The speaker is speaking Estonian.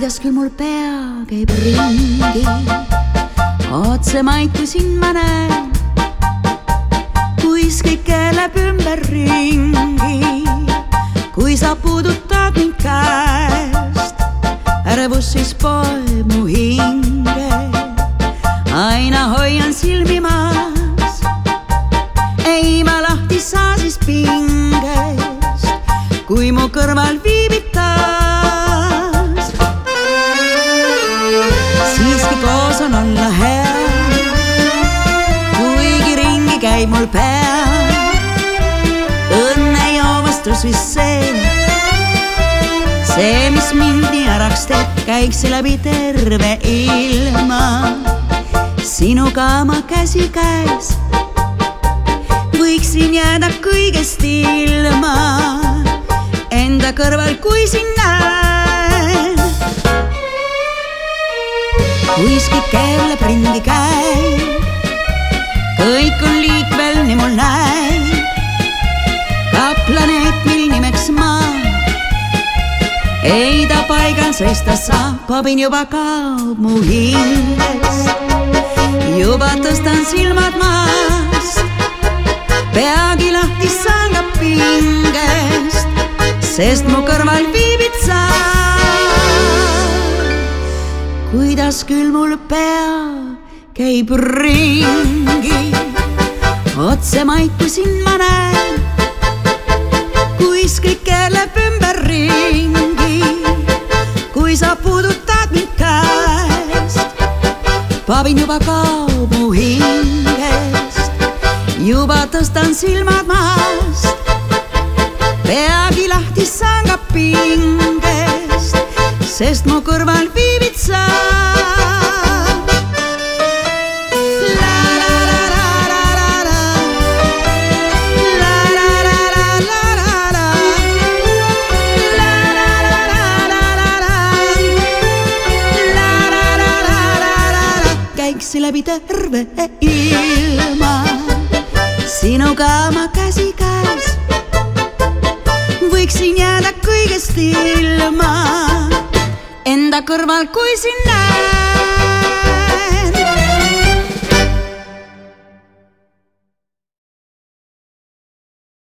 kuidas küll mul pea käib ringi, otse maid, kui sind ma näen, kuis kõik läheb ümber ringi, kui sa puudutad mind käest, ärevus siis poeb mu hinge, aina hoian silmi maas, ei ma lahti saa siis pingest, kui mu kõrval viibib taas. Siiski koos on olla hea, kuigi ringi käib mul pea, õnne joovastus vist see, mis mind nii äraks teeb, käiks läbi terve ilma, sinuga oma käsi käes, võiksin jääda kõigest ilma, enda kõrval kui sind näen. Kuis kõik keerleb ringi käib, kõik on liikvel, nii mul näib, ka planeet, mil nimeks maa, ei ta paigal seista saa, pobin juba kaob mu hingest, juba tõstan silmad maast, peagi lahti saan ka pingest, sest mu kõrval viibid sa. Kuidas küll mul pea käib ringi, otse maid, kui sind ma näen, kuis kõik keerleb ümber ringi, kui sa puudutad mind käest, pabin juba kaob mu hingest, juba tõstan silmad maast, peagi lahti saan ka pingest, sest mu kõrval viibid sa. Käiks läbi terve ilma, sinuga oma käsi käes, võiksin jääda kõigest ilma, enda kõrval kui sind näen.